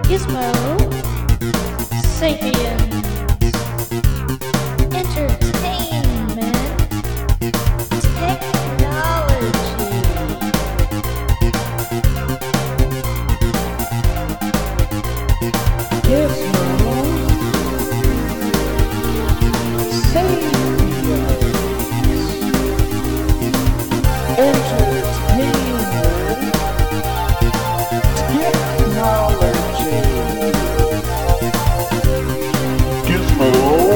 Gizmo, Sapiens, Entertainment, Technology. Gizmo, Sapiens, Entertainment, Technology. Gizmo,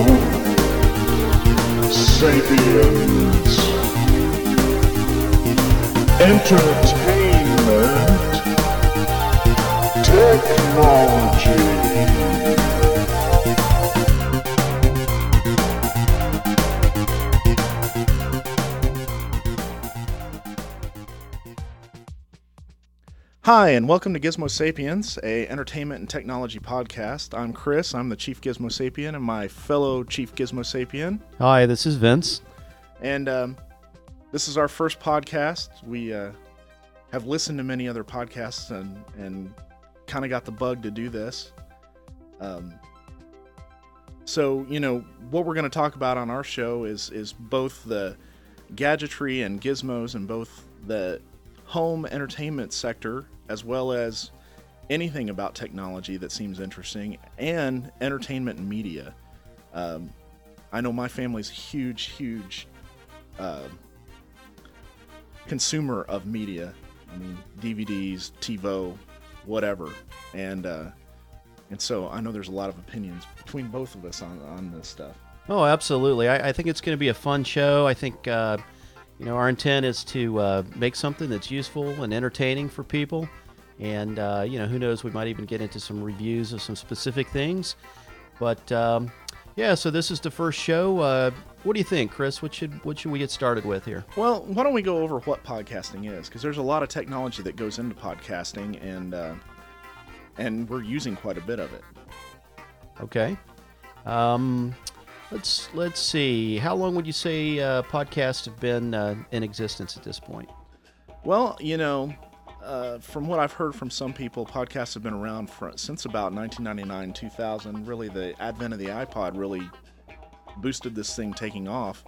Sapiens, Entertainment, Technology. Hi, and welcome to Gizmo Sapiens, a entertainment and technology podcast. I'm Chris. I'm the Chief Gizmo Sapien, and my fellow Chief Gizmo Sapien. Hi, this is Vince. And this is our first podcast. We have listened to many other podcasts and kind of got the bug to do this. So, what we're going to talk about on our show is both the gadgetry and gizmos in both the home entertainment sector, as well as anything about technology that seems interesting, and entertainment and media. I know my family's a huge consumer of media. I mean, DVDs, TiVo, whatever. And so I know there's a lot of opinions between both of us on this stuff. Oh, absolutely. I think it's going to be a fun show. I think, our intent is to make something that's useful and entertaining for people. And, who knows, we might even get into some reviews of some specific things. But, so this is the first show. What do you think, Chris? What should we get started with here? Well, why don't we go over what podcasting is? Because there's a lot of technology that goes into podcasting, and we're using quite a bit of it. Okay. Let's see. How long would you say podcasts have been in existence at this point? Well, from what I've heard from some people, podcasts have been around since about 1999, 2000. Really, the advent of the iPod really boosted this thing taking off.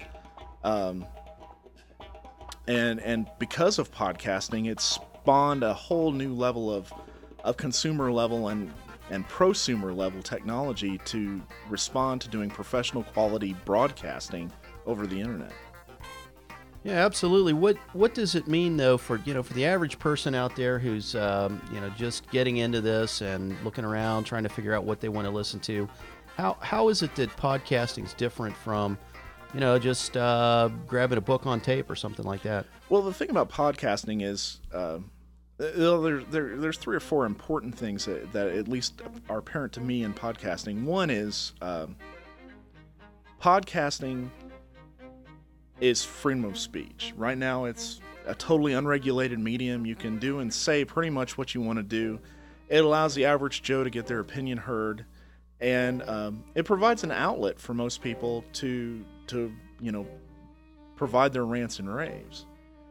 And because of podcasting, it spawned a whole new level of consumer level and prosumer level technology to respond to doing professional quality broadcasting over the internet. Yeah, absolutely. What does it mean though for the average person out there who's just getting into this and looking around trying to figure out what they want to listen to? How is it that podcasting is different from just grabbing a book on tape or something like that? Well, the thing about podcasting is there's three or four important things that at least are apparent to me in podcasting. One is podcasting is freedom of speech. Right now, it's a totally unregulated medium. You can do and say pretty much what you want to do. It allows the average Joe to get their opinion heard, and it provides an outlet for most people to provide their rants and raves.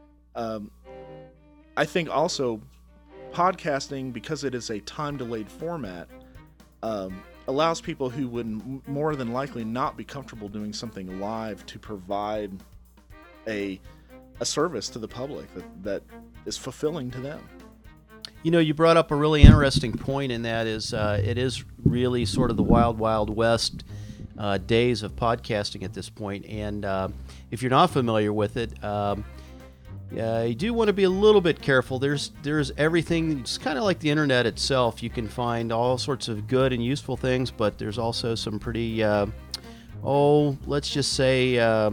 I think also podcasting, because it is a time-delayed format, allows people who would more than likely not be comfortable doing something live to provide a service to the public that is fulfilling to them. You brought up a really interesting point, and that is it is really sort of the wild, wild west days of podcasting at this point. And if you're not familiar with it, you do want to be a little bit careful. There's everything. It's kind of like the internet itself. You can find all sorts of good and useful things, but there's also some pretty, let's just say,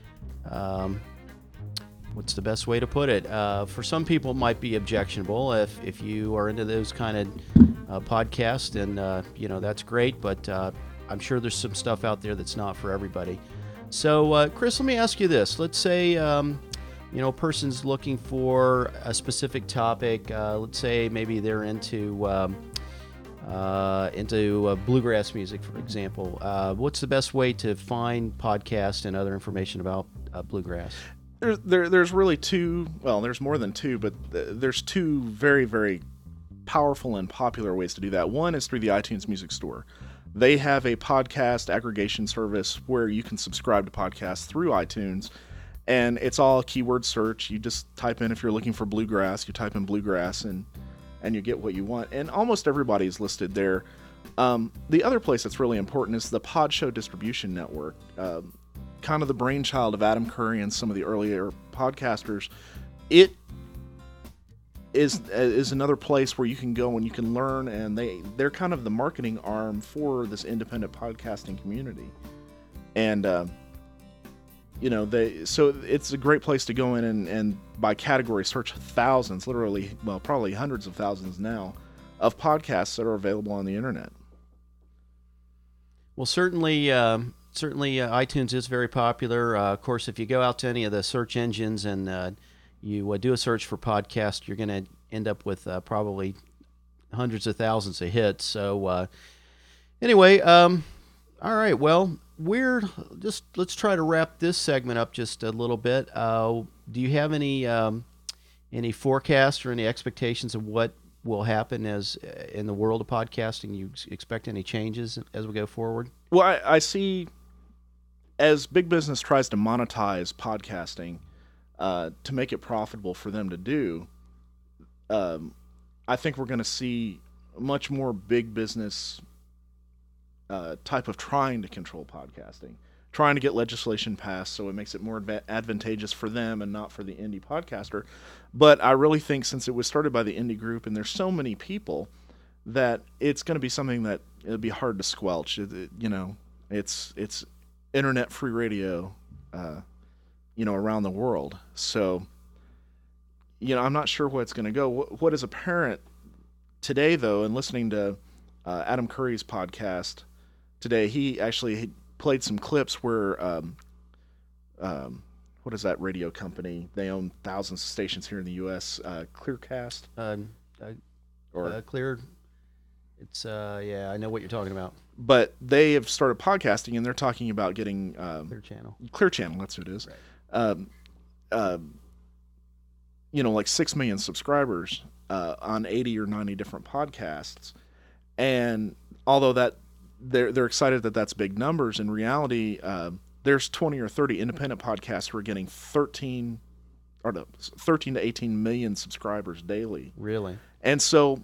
what's the best way to put it? For some people, it might be objectionable. If you are into those kind of podcasts, then that's great. But I'm sure there's some stuff out there that's not for everybody. So, Chris, let me ask you this. Let's say a person's looking for a specific topic. Let's say maybe they're into bluegrass music, for example. What's the best way to find podcasts and other information about bluegrass? There's really two. Well, there's more than two, but there's two very, very powerful and popular ways to do that. One is through the iTunes Music Store. They have a podcast aggregation service where you can subscribe to podcasts through iTunes, and it's all keyword search. You just type in, if you're looking for bluegrass, you type in bluegrass, and you get what you want. And almost everybody is listed there. The other place that's really important is the Pod Show Distribution Network, kind of the brainchild of Adam Curry and some of the earlier podcasters. It is another place where you can go and you can learn, and they're kind of the marketing arm for this independent podcasting community. And so it's a great place to go in and by category search thousands, literally, well, probably hundreds of thousands now, of podcasts that are available on the internet. Well, certainly iTunes is very popular. Of course, if you go out to any of the search engines and you do a search for podcast, you're going to end up with probably hundreds of thousands of hits. So anyway, all right, well, let's try to wrap this segment up just a little bit. Do you have any forecast or any expectations of what will happen as in the world of podcasting? You expect any changes as we go forward? Well, I see, as big business tries to monetize podcasting to make it profitable for them to do, I think we're going to see much more big business type of trying to control podcasting, trying to get legislation passed so it makes it more advantageous for them and not for the indie podcaster. But I really think, since it was started by the indie group and there's so many people, that it's going to be something that it'll be hard to squelch. It's internet free radio, around the world. So, I'm not sure where it's going to go. What is apparent today, though, and listening to Adam Curry's podcast today, he actually played some clips where, what is that radio company? They own thousands of stations here in the U.S. Clearcast, Clear. It's I know what you're talking about. But they have started podcasting, and they're talking about getting Clear Channel. That's who it is. Right. Like 6 million subscribers on 80 or 90 different podcasts, and although that they're excited that that's big numbers, in reality, there's 20 or 30 independent podcasts who are getting 13 to 18 million subscribers daily. Really? And so,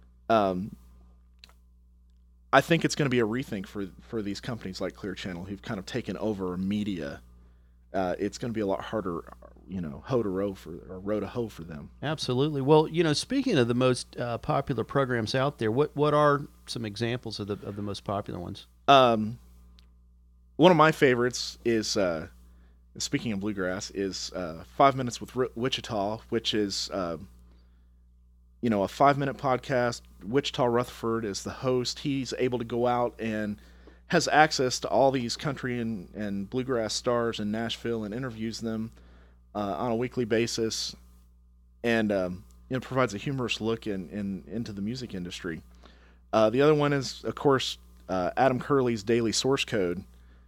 I think it's going to be a rethink for these companies like Clear Channel, who've kind of taken over media. It's going to be a lot harder, row to hoe for them. Absolutely. Well, speaking of the most popular programs out there, what are some examples of the most popular ones? One of my favorites is, speaking of bluegrass, is 5 Minutes with Wichita, which is a 5-minute podcast. Wichita Rutherford is the host. He's able to go out and has access to all these country and bluegrass stars in Nashville and interviews them on a weekly basis, and provides a humorous look into the music industry. The other one is, of course, Adam Curley's Daily Source Code.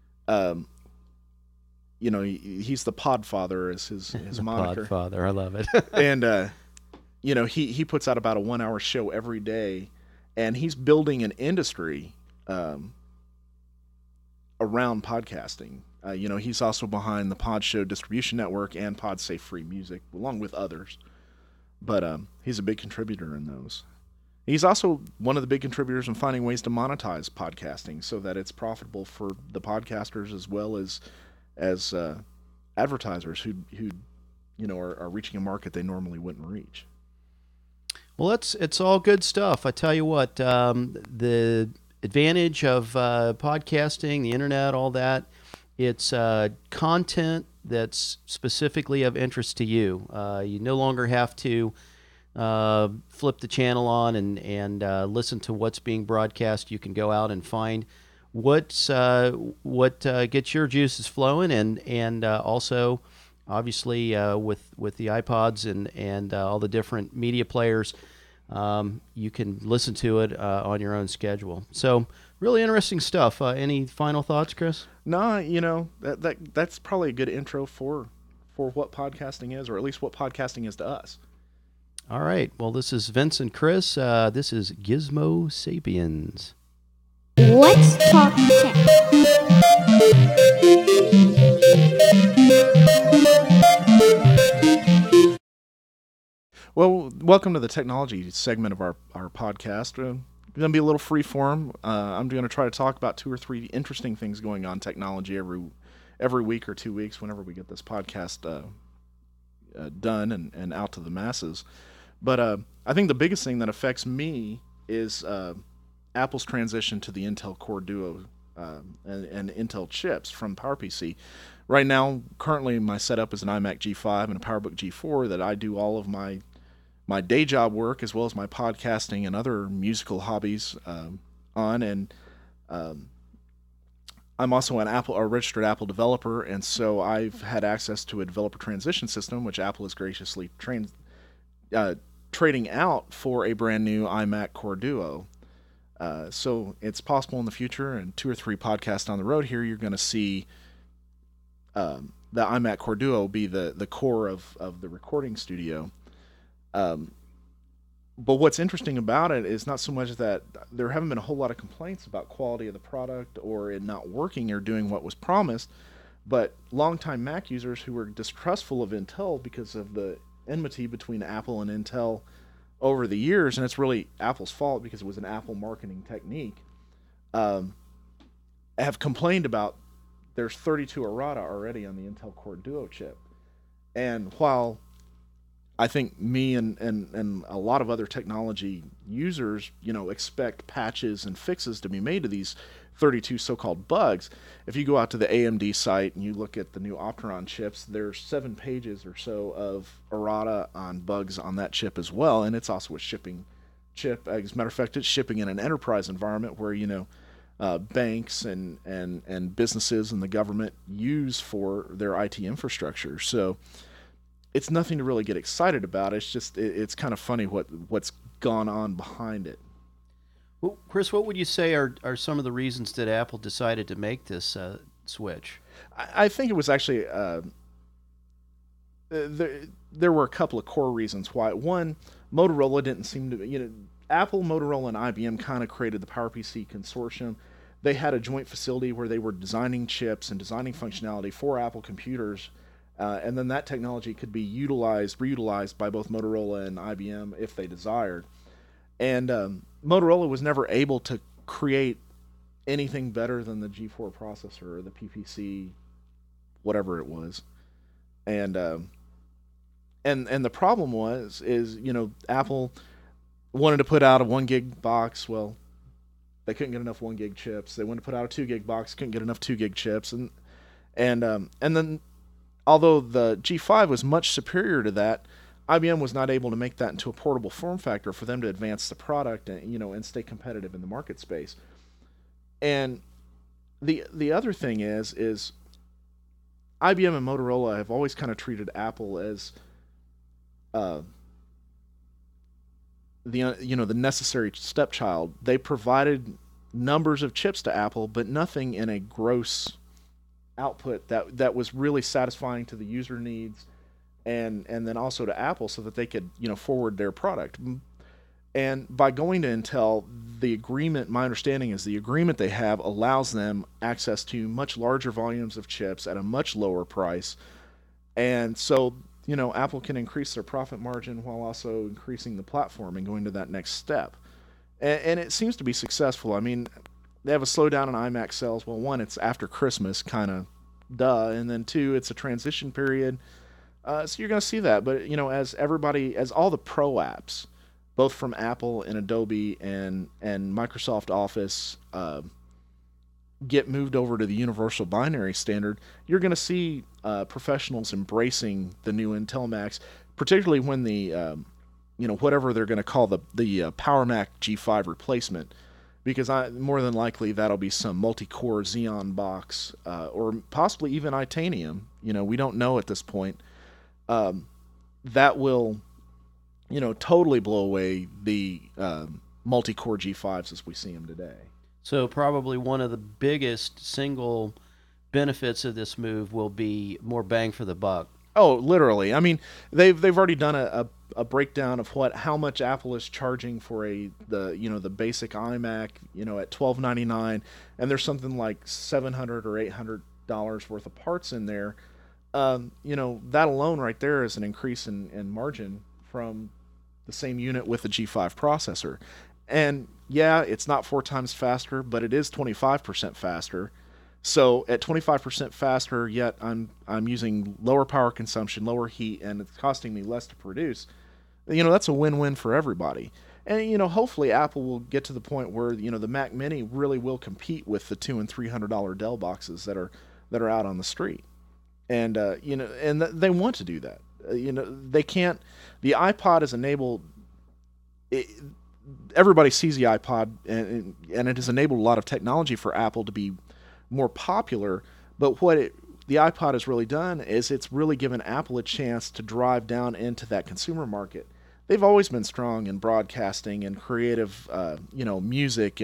He's the Podfather is his moniker. Podfather, I love it. And he puts out about a 1-hour show every day, and he's building an industry around podcasting. He's also behind the Pod Show Distribution Network and PodSafe Free Music, along with others. But he's a big contributor in those. He's also one of the big contributors in finding ways to monetize podcasting so that it's profitable for the podcasters as well as advertisers who are reaching a market they normally wouldn't reach. Well, it's all good stuff. I tell you what, the advantage of podcasting, the internet, all that, it's content that's specifically of interest to you. You no longer have to flip the channel on and listen to what's being broadcast. You can go out and find what gets your juices flowing, and also, obviously, with the iPods and all the different media players, you can listen to it on your own schedule. So, really interesting stuff. Any final thoughts, Chris? No, that's probably a good intro for what podcasting is, or at least what podcasting is to us. All right. Well, this is Vince and Chris. This is Gizmo Sapiens. Let's talk tech. Well, welcome to the technology segment of our podcast. Going to be a little free form. I'm going to try to talk about 2 or 3 interesting things going on in technology every week or 2 weeks whenever we get this podcast done and out to the masses. But I think the biggest thing that affects me is Apple's transition to the Intel Core Duo and Intel chips from PowerPC. Right now, currently my setup is an iMac G5 and a PowerBook G4 that I do all of my day job work as well as my podcasting and other musical hobbies on. And I'm also a registered Apple developer, and so I've had access to a developer transition system, which Apple is graciously trading out for a brand new iMac Core Duo. So it's possible in the future, and 2 or 3 podcasts down the road here, you're going to see the iMac Core Duo be the core of the recording studio. But what's interesting about it is not so much that there haven't been a whole lot of complaints about quality of the product or it not working or doing what was promised, but longtime Mac users who were distrustful of Intel because of the enmity between Apple and Intel over the years, and it's really Apple's fault because it was an Apple marketing technique, have complained about there's 32 errata already on the Intel Core Duo chip. And while I think me and a lot of other technology users, expect patches and fixes to be made to these 32 so-called bugs, if you go out to the AMD site and you look at the new Opteron chips, there's 7 pages or so of errata on bugs on that chip as well, and it's also a shipping chip. As a matter of fact, it's shipping in an enterprise environment where banks and businesses and the government use for their IT infrastructure. So it's nothing to really get excited about. It's just it's kind of funny what's gone on behind it. Well, Chris, what would you say are some of the reasons that Apple decided to make this switch? I think it was actually there were a couple of core reasons why. One, Motorola didn't seem to, Apple, Motorola, and IBM kind of created the PowerPC consortium. They had a joint facility where they were designing chips and designing functionality for Apple computers. And then that technology could be reutilized by both Motorola and IBM if they desired. And Motorola was never able to create anything better than the G4 processor or the PPC, whatever it was. And the problem is Apple wanted to put out a 1 gig box. Well, they couldn't get enough 1 gig chips. They wanted to put out a 2 gig box, couldn't get enough 2 gig chips, and then, although the G5 was much superior to that, IBM was not able to make that into a portable form factor for them to advance the product and stay competitive in the market space. And the other thing is IBM and Motorola have always kind of treated Apple as the necessary stepchild. They provided numbers of chips to Apple, but nothing in a gross output that was really satisfying to the user needs and then also to Apple so that they could forward their product. And by going to Intel, my understanding is the agreement they have allows them access to much larger volumes of chips at a much lower price, and so Apple can increase their profit margin while also increasing the platform and going to that next step, and it seems to be successful. I mean, they have a slowdown in iMac sales. Well, one, it's after Christmas, kind of and then 2, it's a transition period. So you're going to see that. But, as all the pro apps, both from Apple and Adobe and Microsoft Office, get moved over to the universal binary standard, you're going to see professionals embracing the new Intel Macs, particularly when the, whatever they're going to call the Power Mac G5 replacement. Because more than likely that'll be some multi-core Xeon box or possibly even Itanium. We don't know at this point. That will, totally blow away the multi-core G5s as we see them today. So probably one of the biggest single benefits of this move will be more bang for the buck. Oh, literally. I mean, they've already done a breakdown of how much Apple is charging for the basic iMac, at $12.99, and there's something like $700 or $800 worth of parts in there. That alone right there is an increase in margin from the same unit with the G5 processor. And yeah, it's not 4 times faster, but it is 25% faster. So at 25% faster, yet I'm using lower power consumption, lower heat, and it's costing me less to produce. That's a win-win for everybody. And hopefully Apple will get to the point where the Mac Mini really will compete with the $200 and $300 Dell boxes that are out on the street. And they want to do that. They can't. The iPod is enabled. It, Everybody sees the iPod, and it has enabled a lot of technology for Apple to be more popular. But the iPod has really done is it's really given Apple a chance to drive down into that consumer market. They've always been strong in broadcasting and creative, music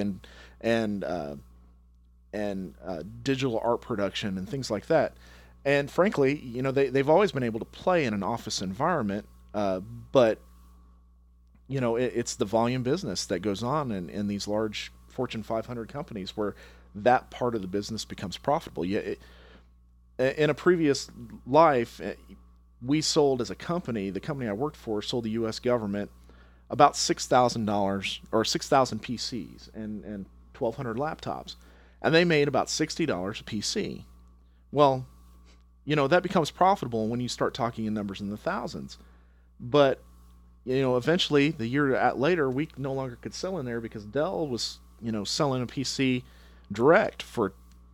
and digital art production and things like that. And frankly, they've always been able to play in an office environment, but it's the volume business that goes on in these large Fortune 500 companies where that part of the business becomes profitable. In a previous life, we sold as a company, the company I worked for sold the U.S. government about $6,000 or 6,000 PCs and 1,200 laptops, and they made about $60 a PC. Well, that becomes profitable when you start talking in numbers in the thousands. But eventually, the year later, we no longer could sell in there because Dell was, selling a PC direct for,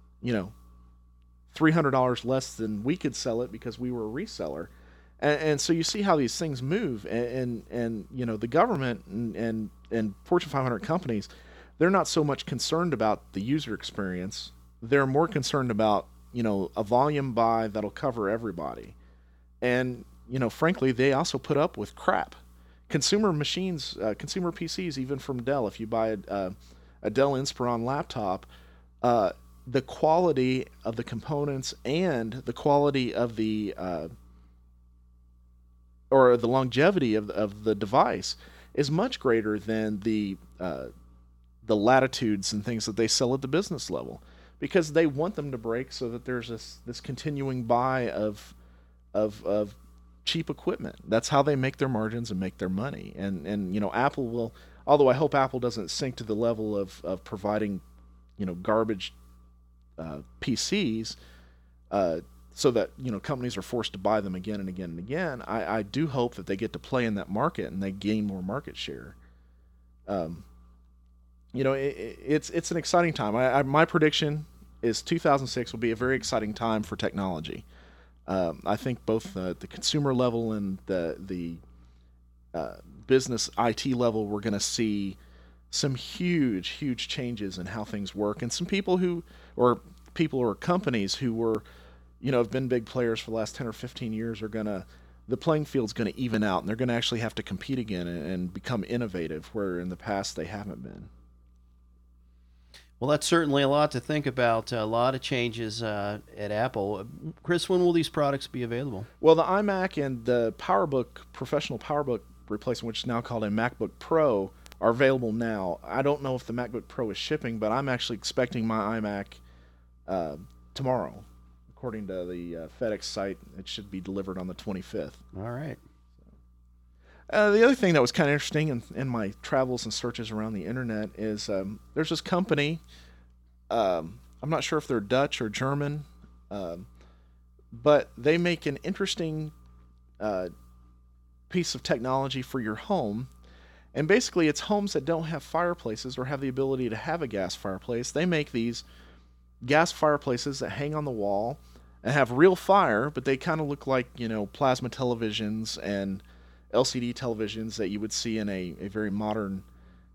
$300 less than we could sell it because we were a reseller. And so you see how these things move. And the government and Fortune 500 companies, they're not so much concerned about the user experience. They're more concerned about, a volume buy that'll cover everybody. And, frankly, they also put up with crap. Consumer machines, consumer PCs, even from Dell, if you buy a Dell Inspiron laptop, the quality of the components and the quality of or the longevity of the device is much greater than the latitudes and things that they sell at the business level, because they want them to break so that there's this continuing buy of cheap equipment. That's how they make their margins and make their money. And Apple will, although I hope Apple doesn't sink to the level of providing garbage PCs, so that companies are forced to buy them again and again and again. I do hope that they get to play in that market and they gain more market share. It's an exciting time. My prediction is 2006 will be a very exciting time for technology. I think both the consumer level and the business IT level, we're going to see some huge changes in how things work, and some people or companies who were, have been big players for the last 10 or 15 years the playing field's going to even out, and they're going to actually have to compete again and become innovative, where in the past they haven't been. Well, that's certainly a lot to think about. A lot of changes at Apple. Chris, when will these products be available? Well, the iMac and the professional PowerBook replacement, which is now called a MacBook Pro, are available now. I don't know if the MacBook Pro is shipping, but I'm actually expecting my iMac tomorrow. According to the FedEx site, it should be delivered on the 25th. All right. The other thing that was kind of interesting in my travels and searches around the internet is there's this company. I'm not sure if they're Dutch or German, but they make an interesting piece of technology for your home. And basically, it's homes that don't have fireplaces or have the ability to have a gas fireplace. They make these gas fireplaces that hang on the wall and have real fire, but they kind of look like, plasma televisions and LCD televisions that you would see in a very modern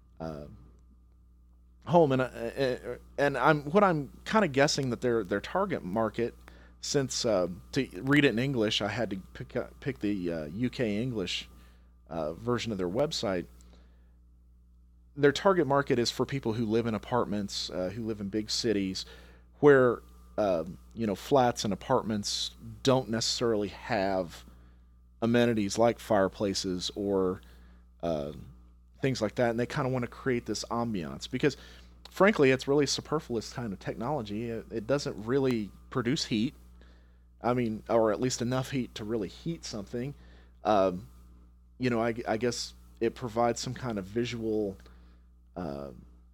home. And I'm kind of guessing that their target market, since to read it in English, I had to pick the UK English version of their website. Their target market is for people who live in apartments, who live in big cities, where flats and apartments don't necessarily have amenities like fireplaces or uh, things like that, and they kind of want to create this ambiance because, frankly, it's really superfluous kind of technology. It doesn't really produce heat. I mean, or at least enough heat to really heat something. Um, I guess it provides some kind of visual uh,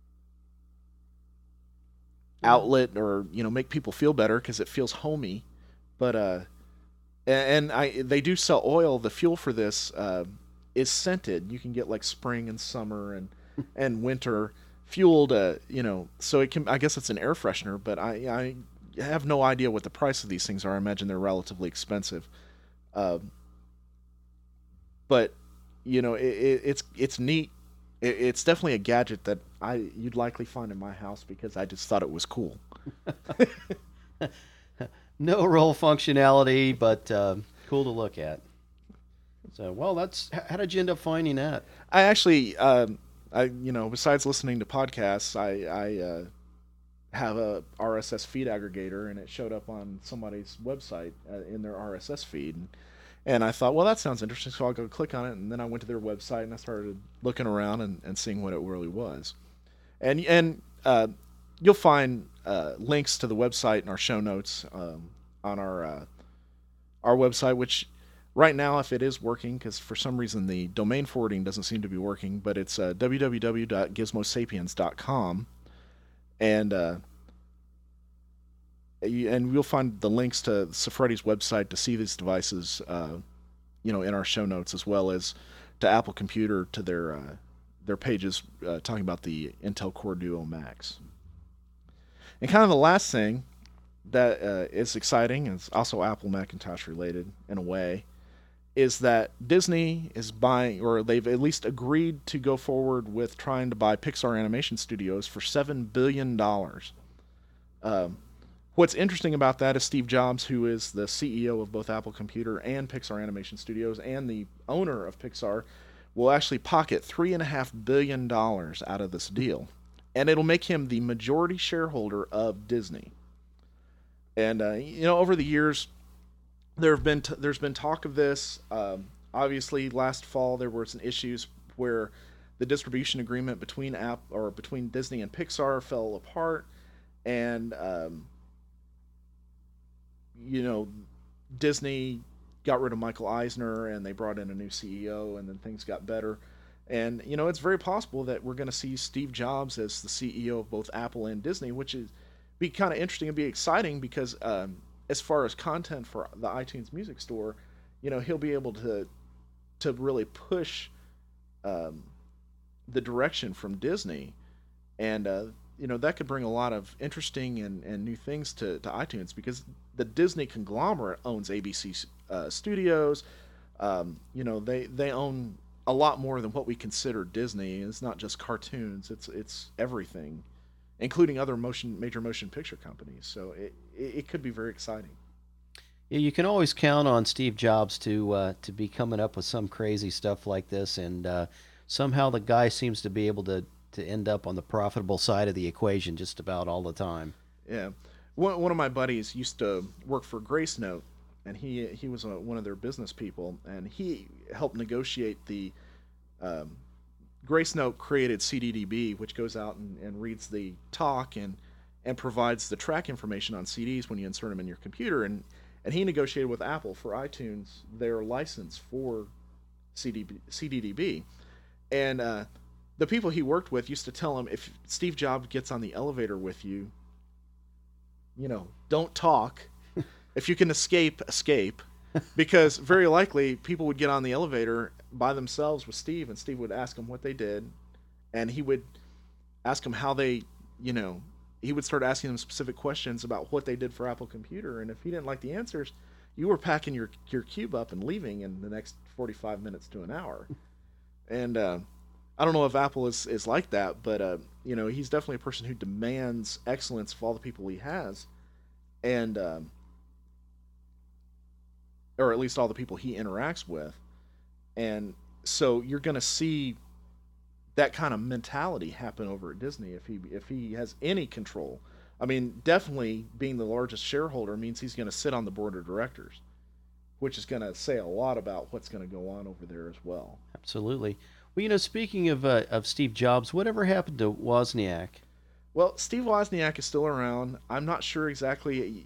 outlet, or make people feel better because it feels homey. But and I they do sell oil. The fuel for this is scented. You can get like spring and summer and winter fueled. So it can. I guess it's an air freshener, but I have no idea what the price of these things are. I imagine they're relatively expensive. Um, but it's neat. It's definitely a gadget that you'd likely find in my house because I just thought it was cool. No real functionality, but cool to look at. So, well, how did you end up finding that? I actually, besides listening to podcasts, I have a RSS feed aggregator, and it showed up on somebody's website in their RSS feed. And I thought, well, that sounds interesting, so I'll go click on it. And then I went to their website and I started looking around and seeing what it really was. And you'll find links to the website in our show notes on our website, which right now, if it is working, because for some reason the domain forwarding doesn't seem to be working, but it's www.gizmosapiens.com. And and you'll find the links to Safredi's website to see these devices, in our show notes, as well as to Apple Computer to their pages talking about the Intel Core Duo Max. And kind of the last thing that is exciting, and it's also Apple Macintosh related in a way, is that Disney is buying, or they've at least agreed to go forward with trying to buy Pixar Animation Studios for $7 billion. What's interesting about that is Steve Jobs, who is the CEO of both Apple Computer and Pixar Animation Studios and the owner of Pixar, will actually pocket $3.5 billion out of this deal. And it'll make him the majority shareholder of Disney. And, over the years, there's been talk of this. Obviously, last fall there were some issues where the distribution agreement between Disney and Pixar fell apart, and Disney got rid of Michael Eisner and they brought in a new CEO, and then things got better. And it's very possible that we're going to see Steve Jobs as the CEO of both Apple and Disney, which is be kind of interesting and be exciting because as far as content for the iTunes Music Store, he'll be able to really push the direction from Disney, and that could bring a lot of interesting and new things to iTunes, because the Disney conglomerate owns ABC Studios. They own a lot more than what we consider Disney. It's not just cartoons; it's everything, including other major motion picture companies. So it could be very exciting. Yeah, you can always count on Steve Jobs to be coming up with some crazy stuff like this, and somehow the guy seems to be able to end up on the profitable side of the equation just about all the time. Yeah, one of my buddies used to work for Grace Note, and he was one of their business people, and he helped negotiate the Grace Note created CDDB, which goes out and reads the talk and provides the track information on CDs when you insert them in your computer, and he negotiated with Apple for iTunes their license for CDDB, and the people he worked with used to tell him, if Steve Jobs gets on the elevator with you, don't talk. If you can escape, because very likely people would get on the elevator by themselves with Steve, and Steve would ask them what they did, and he would ask them how they, he would start asking them specific questions about what they did for Apple Computer, and if he didn't like the answers, you were packing your cube up and leaving in the next 45 minutes to an hour. And I don't know if Apple is like that, but he's definitely a person who demands excellence of all the people he has, and or at least all the people he interacts with. And so you're going to see that kind of mentality happen over at Disney if he has any control I mean, definitely being the largest shareholder means he's going to sit on the board of directors, which is going to say a lot about what's going to go on over there as well. Absolutely. Well, speaking of Steve Jobs, whatever happened to Wozniak? Well, Steve Wozniak is still around. I'm not sure exactly.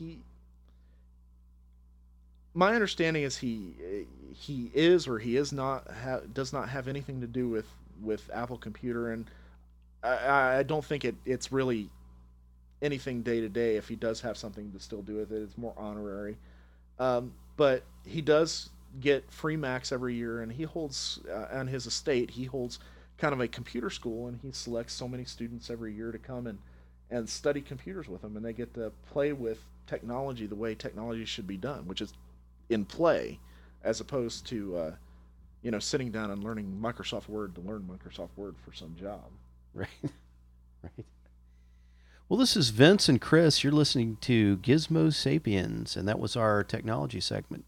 My understanding is he is or he is not does not have anything to do with Apple Computer, and I don't think it's really anything day to day. If he does have something to still do with it, it's more honorary. But he does get free Macs every year, and he holds on his estate. He holds kind of a computer school, and he selects so many students every year to come and study computers with him, and they get to play with technology the way technology should be done, which is in play, as opposed to sitting down and learning Microsoft Word to learn Microsoft Word for some job. Right. Right. Well, this is Vince and Chris. You're listening to Gizmo Sapiens, and that was our technology segment.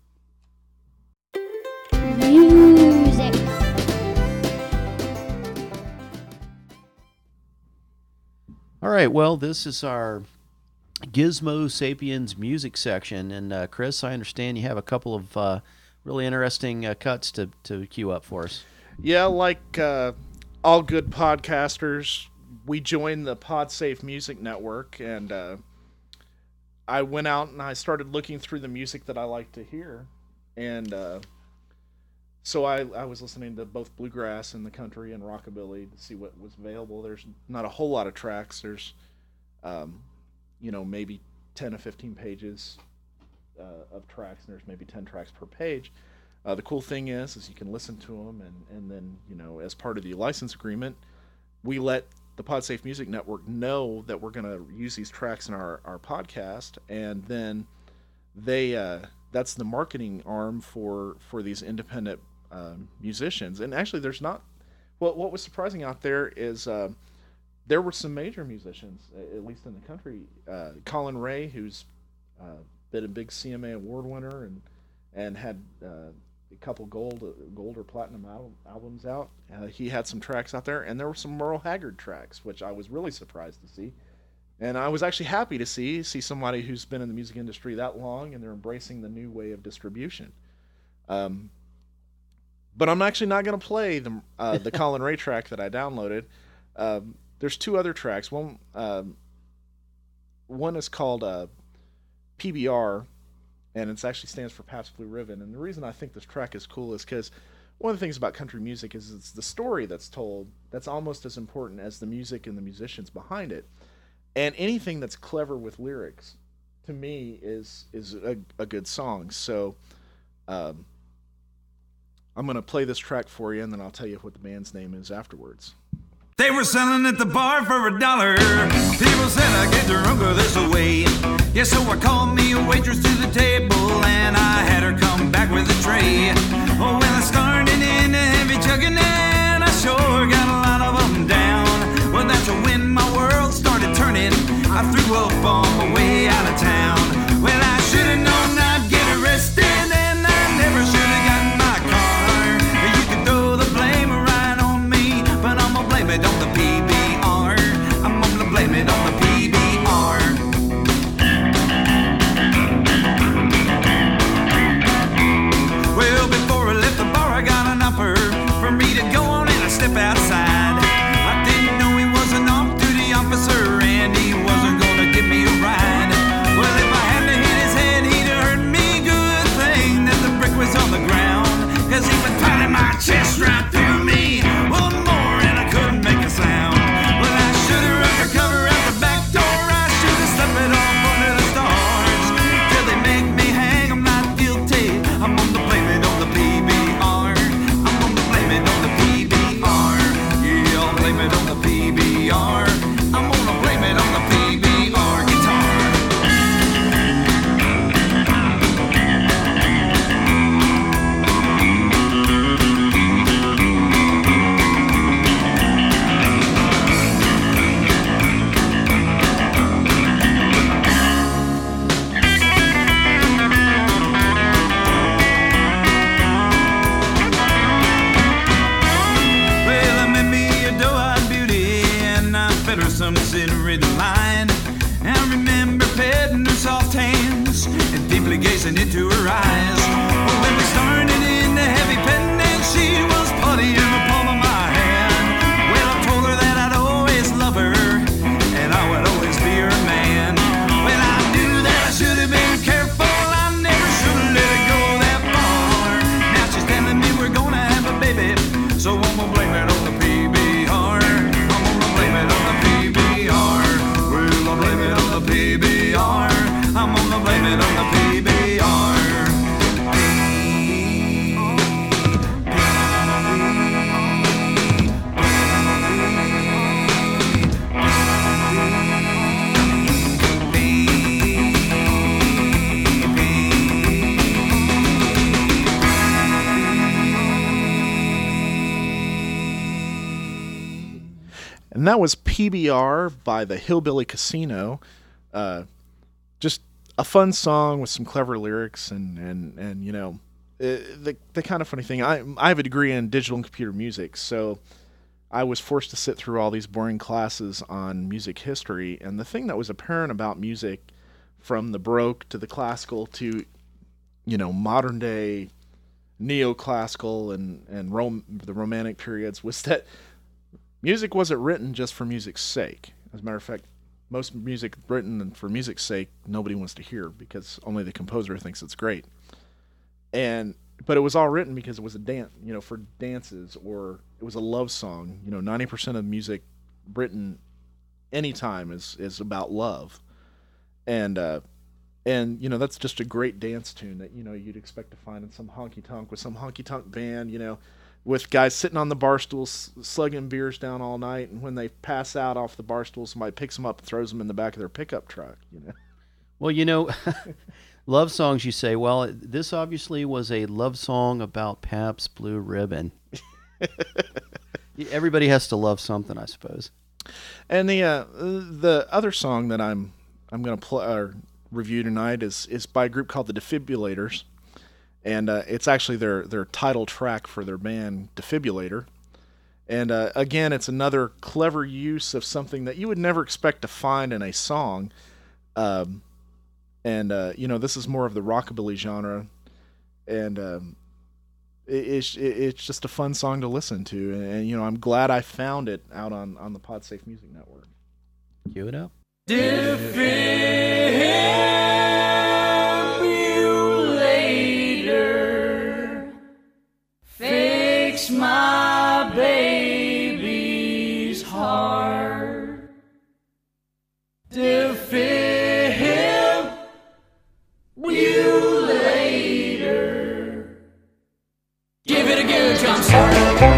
Music. All right, well, this is our Gizmo Sapiens music section, and Chris, I understand you have a couple of really interesting cuts to queue up for us. Yeah, like all good podcasters, we joined the PodSafe Music Network, and I went out and I started looking through the music that I like to hear, and so I was listening to both bluegrass and the country and rockabilly to see what was available. There's not a whole lot of tracks. There's maybe 10 to 15 pages of tracks, and there's maybe 10 tracks per page. The cool thing is you can listen to them, and then, as part of the license agreement, we let the PodSafe Music Network know that we're going to use these tracks in our podcast, and then that's the marketing arm for these independent musicians. And actually, there's not. Well, what was surprising out there is there were some major musicians, at least in the country. Colin Ray, who's been a big CMA award winner and had a couple gold or platinum albums out. He had some tracks out there, and there were some Merle Haggard tracks, which I was really surprised to see. And I was actually happy to see somebody who's been in the music industry that long, and they're embracing the new way of distribution. But I'm actually not going to play the Colin Ray track that I downloaded. There's two other tracks. One is called PBR, and it actually stands for Pabst Blue Ribbon. And the reason I think this track is cool is because one of the things about country music is it's the story that's told that's almost as important as the music and the musicians behind it. And anything that's clever with lyrics, to me, is a good song. So I'm going to play this track for you, and then I'll tell you what the band's name is afterwards. They were selling at the bar for $1. People said I get drunker this way. Yeah, so I called me a waitress to the table, and I had her come back with a tray. Oh, when I started in a heavy chugging, and I sure got a lot of them down. Well, that's when my world started turning. I threw up on my way out of town. Well, I should have known I'd get arrested, and I never should have gotten my car. You can throw the blame right on me, but I'm gonna blame it on the PBR. I'm gonna blame it on the PBR. Well, before I left the bar, I got an offer for me to go on and step outside. I didn't know he was an off-duty officer, and he wasn't gonna give me a ride. Well, if I had to hit his head, he'd have hurt me. Good thing that the brick was on the ground, 'cause he was pounding my chest right through me. One more and I couldn't make a sound. Well, I should have run for cover out the back door. I should have stepped it off under the stars. Till they make me hang, I'm not guilty. I'm gonna blame it on the PBR. I'm gonna blame it on the PBR. Yeah, I'll blame it on the PBR. I'm gonna blame it on the PBR guitar. And that was PBR by the Hillbilly Casino. Just a fun song with some clever lyrics and you know, the kind of funny thing. I have a degree in digital and computer music, so I was forced to sit through all these boring classes on music history. And the thing that was apparent about music, from the Baroque to the classical to, you know, modern day neoclassical and the Romantic periods, was that music wasn't written just for music's sake. As a matter of fact, most music written for music's sake, nobody wants to hear because only the composer thinks it's great. But it was all written because it was a dance, you know, for dances, or it was a love song. You know, 90% of music written anytime is about love. And you know, that's just a great dance tune that, you know, you'd expect to find in some honky-tonk with some honky-tonk band, you know, with guys sitting on the bar stools slugging beers down all night, and when they pass out off the bar stool, somebody picks them up and throws them in the back of their pickup truck, you know. Well, you know, love songs, you say, well, this obviously was a love song about Pabst Blue Ribbon. Everybody has to love something, I suppose. And the other song that I'm going to review tonight is by a group called the Defibrillators. And it's actually their title track for their band, Defibrillator. And again, it's another clever use of something that you would never expect to find in a song. You know, this is more of the rockabilly genre. And it's just a fun song to listen to. And you know, I'm glad I found it out on the PodSafe Music Network. Cue it up. Defibrillator, fix my baby's heart. Defibrillator, give it a good jump start.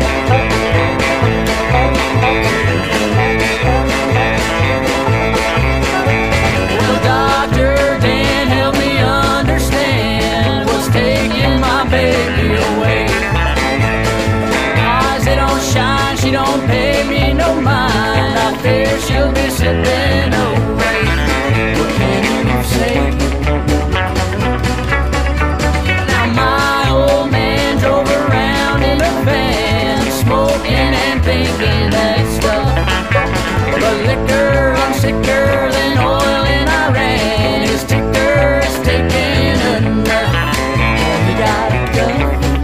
Dr. Dan, help me understand what's taking my baby away. Eyes, they don't shine, she don't pay me no mind. I fear she'll be slipping away. What can you say? Now my old man drove around in a van, smoking and thinking that stuff. But liquor, I'm sicker than oil in Iran. His ticker is taking enough. He got a gun.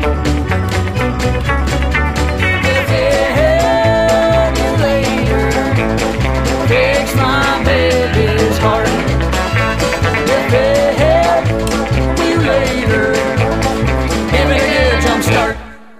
Defibrillator, fix my baby's heart. Defibrillator, give me a good jump start.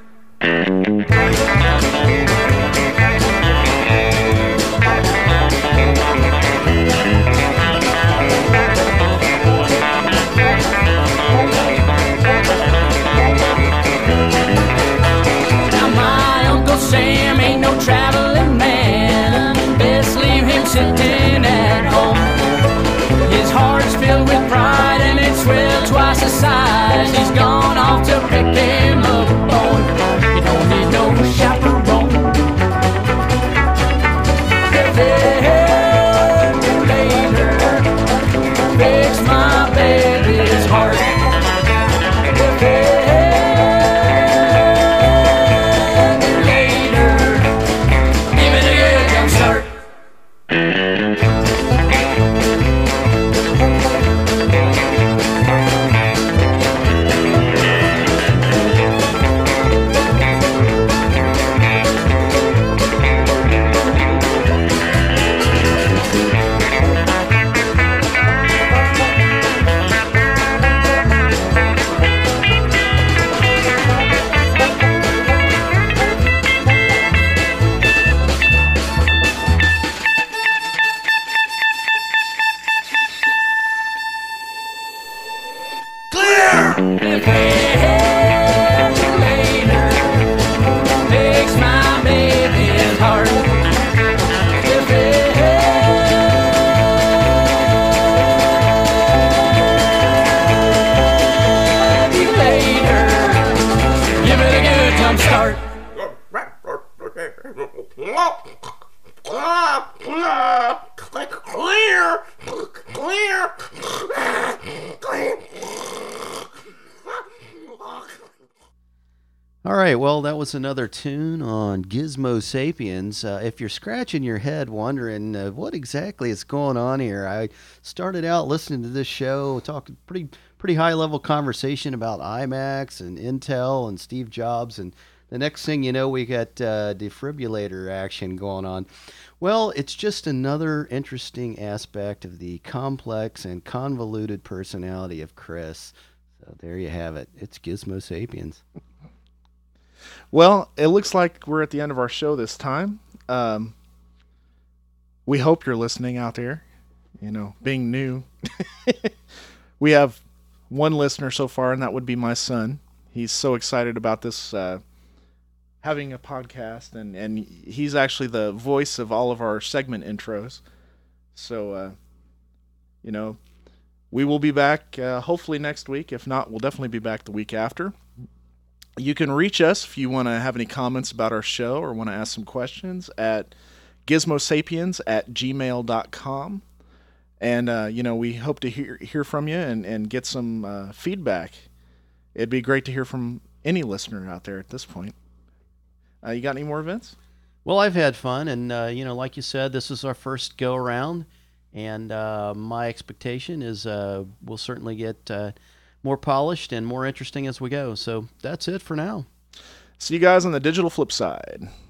Sam ain't no traveling man. Best leave him sitting at home. His heart's filled with pride and it's swelled twice the size. He's gone off to pick him up a bone. He don't need no chaperone. Defibrillator, fix my baby's heart. All right, well, that was another tune on Gizmo Sapiens. If you're scratching your head wondering what exactly is going on here, I started out listening to this show, talking pretty high-level conversation about IMAX and Intel and Steve Jobs, and the next thing you know, we got defibrillator action going on. Well, it's just another interesting aspect of the complex and convoluted personality of Chris. So there you have it. It's Gizmo Sapiens. Well, it looks like we're at the end of our show this time. We hope you're listening out there. You know, being new, we have one listener so far, and that would be my son. He's so excited about this having a podcast, and he's actually the voice of all of our segment intros. So, you know, we will be back hopefully next week. If not, we'll definitely be back the week after. You can reach us if you want to have any comments about our show or want to ask some questions at gizmosapiens@gmail.com. And, you know, we hope to hear from you and get some feedback. It'd be great to hear from any listener out there at this point. You got any more, Vince? Well, I've had fun, and, you know, like you said, this is our first go-around, and my expectation is we'll certainly get more polished and more interesting as we go. So that's it for now. See you guys on the digital flip side.